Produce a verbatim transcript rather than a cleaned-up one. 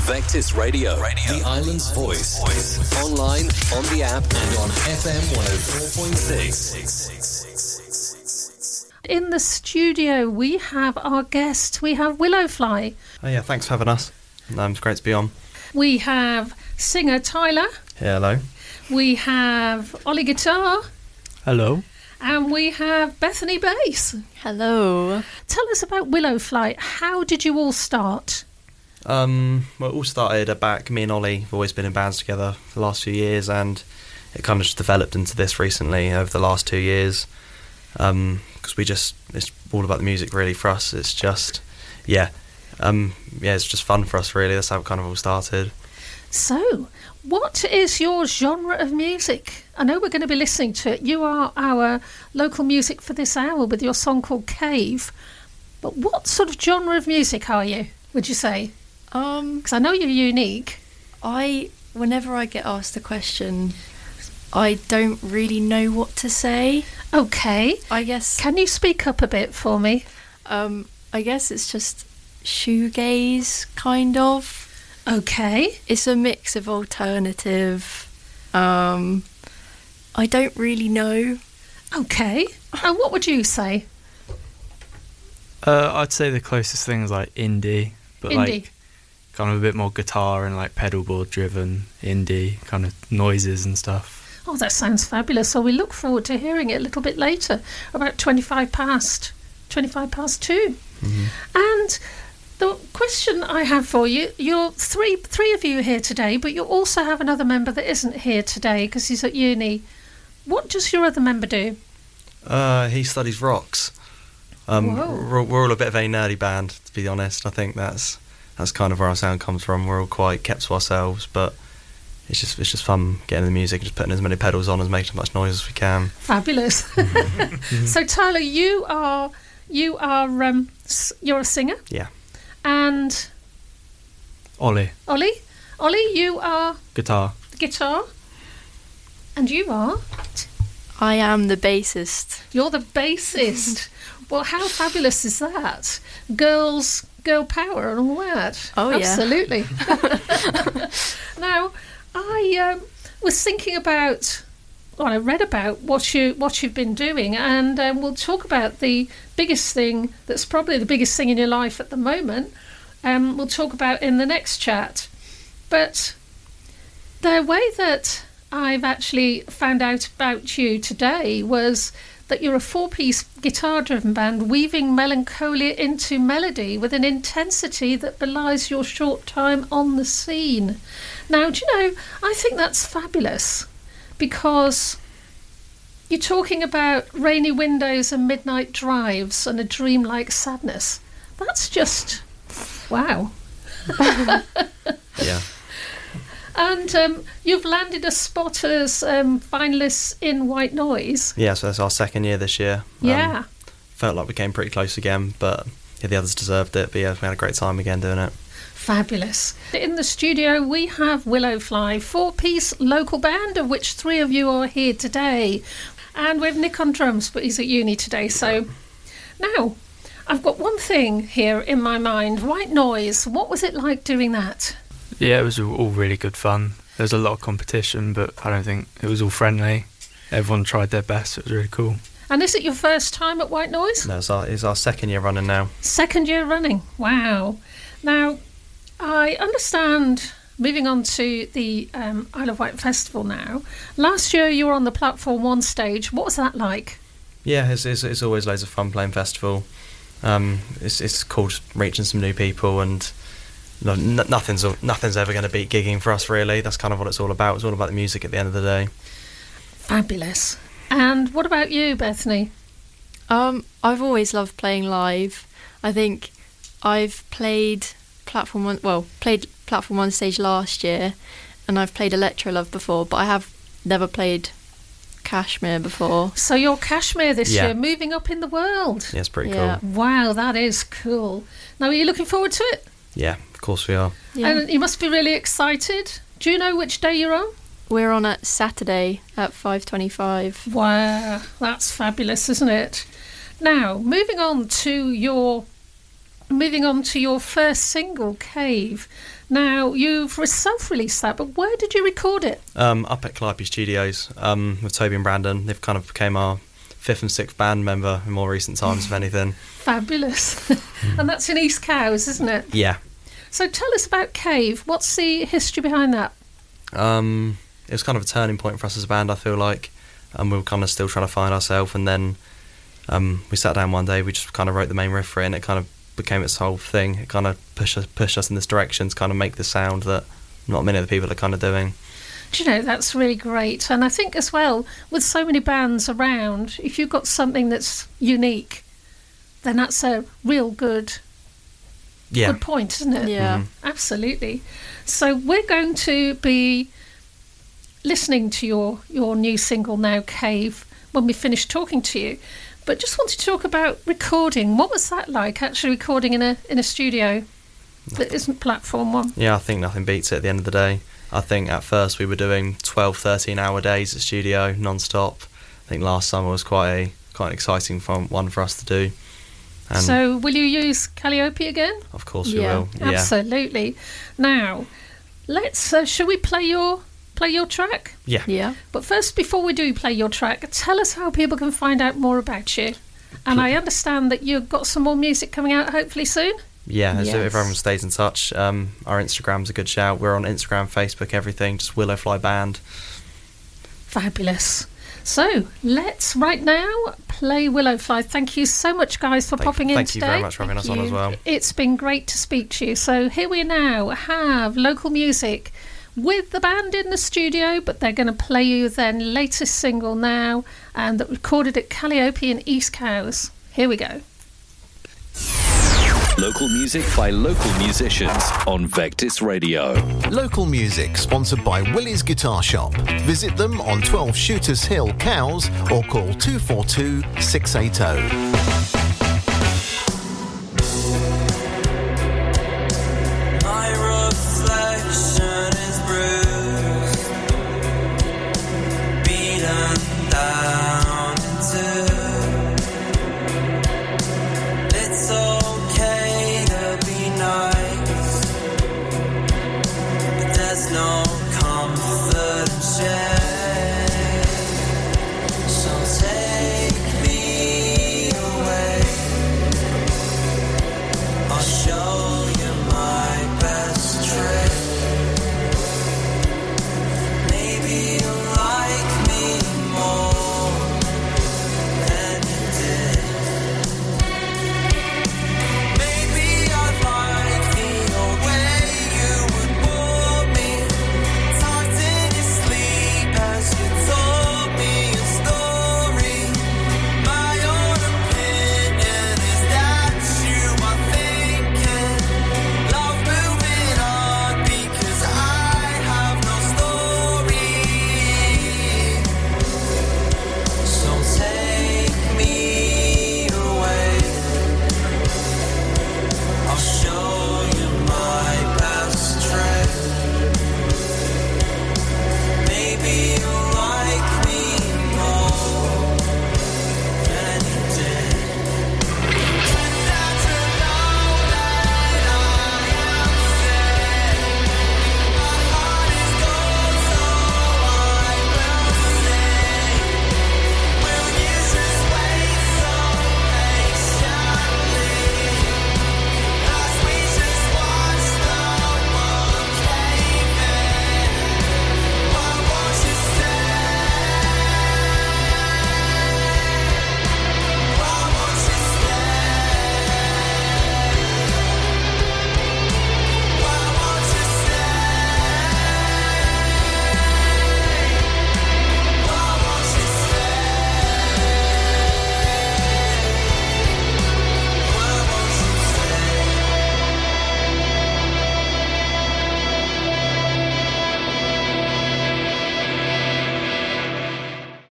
Vectis Radio, Radio, the island's voice. voice. Online, on the app, and on F M one oh four point six. In the studio, we have our guest. We have Willowfly. Oh yeah, thanks for having us. Um, it's great to be on. We have singer Tyler. Hello. We have Ollie Guitar. Hello. And we have Bethany Bass. Hello. Tell us about Willowfly. How did you all start? Um, well, it all started back, me and Ollie have always been in bands together for the last few years, and it kind of just developed into this recently over the last two years. Um, because we just, it's all about the music really for us. It's just, yeah, um, yeah, it's just fun for us really. That's how it kind of all started. So, what is your genre of music? I know we're going to be listening to it. You are our local music for this hour with your song called Cave. But what sort of genre of music are you, would you say? Um, Because I know you're unique. I, whenever I get asked a question, I don't really know what to say. Okay. I guess. Can you speak up a bit for me? Um, I guess it's just shoegaze, kind of. Okay. It's a mix of alternative. Um, I don't really know. Okay. And what would you say? Uh, I'd say the closest thing is like indie, but Indie. like kind of a bit more guitar and like pedal board driven indie kind of noises and stuff. Oh, that sounds fabulous. So we look forward to hearing it a little bit later, about twenty-five past, twenty-five past two. Mm-hmm. And the question I have for you, you're three, three of you here today, but you also have another member that isn't here today because he's at uni. What does your other member do? Uh, he studies rocks. Um, Whoa. we're, we're all a bit of a nerdy band, to be honest. I think that's that's kind of where our sound comes from. We're all quite kept to ourselves, but it's just it's just fun getting the music, just putting as many pedals on, as making as much noise as we can. Fabulous. So Tyler, you are you are um, s- you're a singer. Yeah. And Ollie, Ollie, Ollie, you are guitar. the guitar, and you are I am the bassist. you're the bassist. Well, how fabulous is that? Girls, girl power, and all that. Oh, yeah. Absolutely. Now, I um, was thinking about. Well, I read about what you what you've been doing, and um, we'll talk about the biggest thing that's probably the biggest thing in your life at the moment. Um, we'll talk about in the next chat. But the way that I've actually found out about you today was that you're a four-piece guitar-driven band weaving melancholia into melody with an intensity that belies your short time on the scene. Now, do you know, I think that's fabulous. Because you're talking about rainy windows and midnight drives and a dreamlike sadness. That's just, wow. Yeah. And um, you've landed a spot as um, finalists in White Noise. Yeah, so that's our second year this year. Yeah. Um, felt like we came pretty close again, but yeah, the others deserved it. But yeah, we had a great time again doing it. Fabulous. In the studio, we have Willowfly, four-piece local band, of which three of you are here today. And we have Nick on drums, but he's at uni today. So now, I've got one thing here in my mind. White Noise, what was it like doing that? Yeah, it was all all really good fun. There was a lot of competition, but I don't think it was all friendly. Everyone tried their best. It was really cool. And is it your first time at White Noise? No, it's our, it's our second year running now. Second year running. Wow. Now, I understand, moving on to the um, Isle of Wight Festival now, last year you were on the Platform One stage. What was that like? Yeah, it's it's, it's always loads of fun playing festival. Um, it's it's cool just reaching some new people, and no, n- nothing's nothing's ever going to beat gigging for us really. That's kind of what it's all about. It's all about the music at the end of the day. Fabulous. And what about you, Bethany? Um, I've always loved playing live. I think I've played Platform One, well, played Platform One stage last year, and I've played Electro Love before, but I have never played Kashmir before. So you're Kashmir this Yeah. year, moving up in the world. Yeah, it's pretty Yeah. cool. Wow, that is cool. Now, are you looking forward to it? Yeah, of course we are. Yeah. And you must be really excited. Do you know which day you're on? We're on at Saturday at five twenty-five. Wow, that's fabulous, isn't it? Now, moving on to your moving on to your first single, Cave. Now, you've self-released that, but where did you record it? Um, up at Calliope Studios um, with Toby and Brandon. They've kind of became our fifth and sixth band member in more recent times, if anything. Fabulous. And that's in East Cowes, isn't it? Yeah. So tell us about Cave. What's the history behind that? Um, it was kind of a turning point for us as a band, I feel like. And we were kind of still trying to find ourselves, and then um, we sat down one day, we just kind of wrote the main riff for it, and it kind of became its whole thing. It kind of pushed us, pushed us in this direction to kind of make the sound that not many other people are kind of doing. Do you know, that's really great. And I think as well, with so many bands around, if you've got something that's unique, then that's a real good, yeah. good point, isn't it? Yeah. Mm-hmm. Absolutely. So we're going to be listening to your, your new single now, Cave, when we finish talking to you. But just want to talk about recording. What was that like, actually recording in a in a studio that isn't Platform One? Yeah, I think nothing beats it at the end of the day. I think at first we were doing twelve, thirteen hour days at studio non-stop. I think last summer was quite a quite an exciting one for us to do. And so will you use Calliope again? Of course we Yeah, will. Yeah. Absolutely. Now, let's. Uh, shall we play your play your track? Yeah. Yeah. But first, before we do play your track, tell us how people can find out more about you. And I understand that you've got some more music coming out hopefully soon. Yeah, as Yes. if everyone stays in touch. Um, our Instagram's a good shout. We're on Instagram, Facebook, everything. Just Willowfly Band. Fabulous. So let's right now play Willowfly. Thank you so much, guys, for Thank- popping in thank today. you very much for having us on as well. It's been great to speak to you. So here we now have local music with the band in the studio, but they're going to play you their latest single now, and that recorded at Calliope in East Cowes. Here we go. Local music by local musicians on Vectis Radio. Local music sponsored by Willie's Guitar Shop. Visit them on twelve Shooters Hill, Cowes, or call two four two, six eight zero.